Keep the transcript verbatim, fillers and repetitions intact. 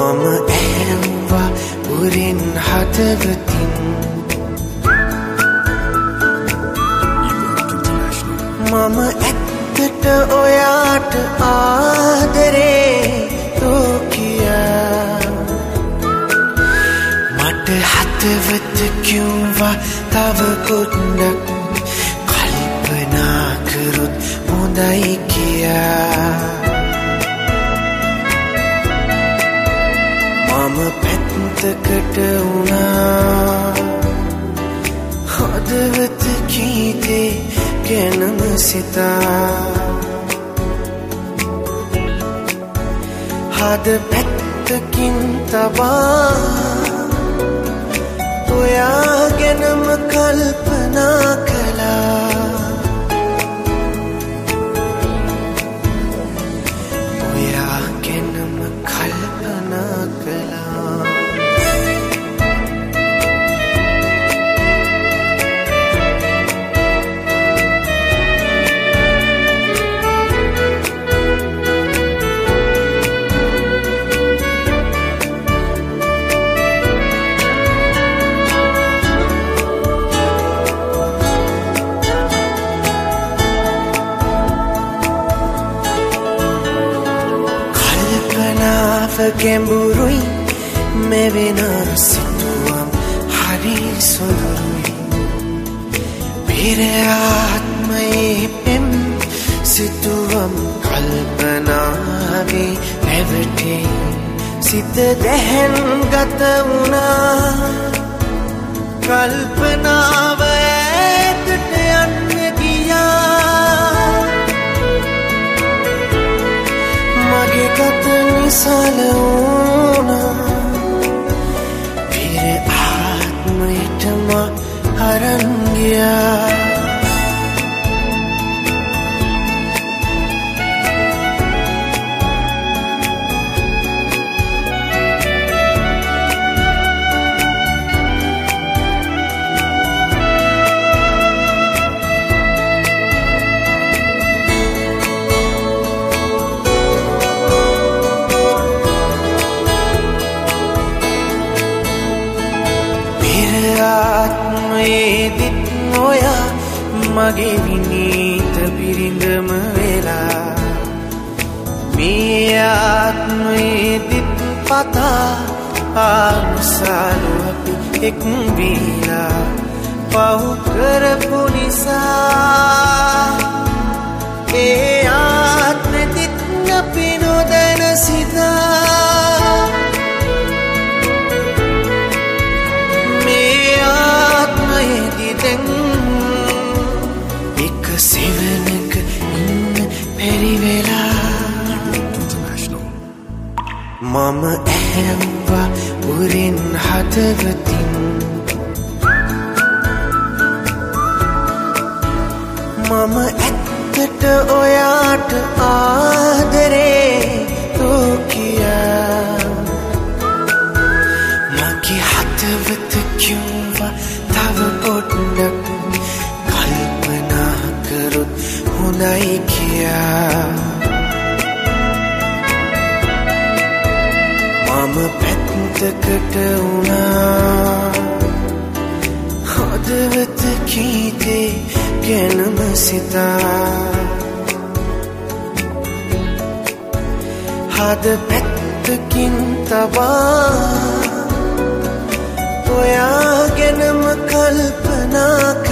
මම ඇහැම්වා උරින් හදවතින් මම ඇත්තට ඔයාට ආදරේ ලෝකියා මට හදවත කිව්වා තව පොඩ්ඩක් කල්පනා කරොත් හොඳයි කියා මම පැත්තකට වුණා හදවත කීතේ ගැනම සිතා හද පැත්තකින් තබා ඔයා ගැනම කල්පනා කළා ඔයා ගැනම කල්පනා කළා ගැඹුරුයි මෙවෙන සිතුවම් හරි සොඳුරුයි පෙර ආත්මයේ පෙම් සිතුවම් කල්පනාවේ රැවටේ සිත දැහැන් ගත වුණා කල්පනාව ඈතට යන්න ගියා මගේ ගත නිසල වුණා පෙර ආත්මයටම අරන් ගියා ආත්මයේදිත් නොයා මගේ විනීත බිරිඳම වෙලා මේ ආත්මයේදිත් පතා ආනුසාලු අපි එක් වීලා පව් කරපු නිසා ඒ ආත්මෙදිත් අපි නොදැන සිතා එක සෙවනක ඉන්න පැරිවෙලා මම ඇහැම්වා උරින් හදවතින් මම ඇත්තට ඔයාට ආදරේ ලෝකියා මගේ හදවත කිව්වා තව පොඩ්ඩක් කල්පනා කරොත් හොඳයි කියා මම පැත්තකට වුණා හදවත කීතේ ගැනම සිතා හද පැත්තකින් තබා ඔයා ගැනම කල්පනා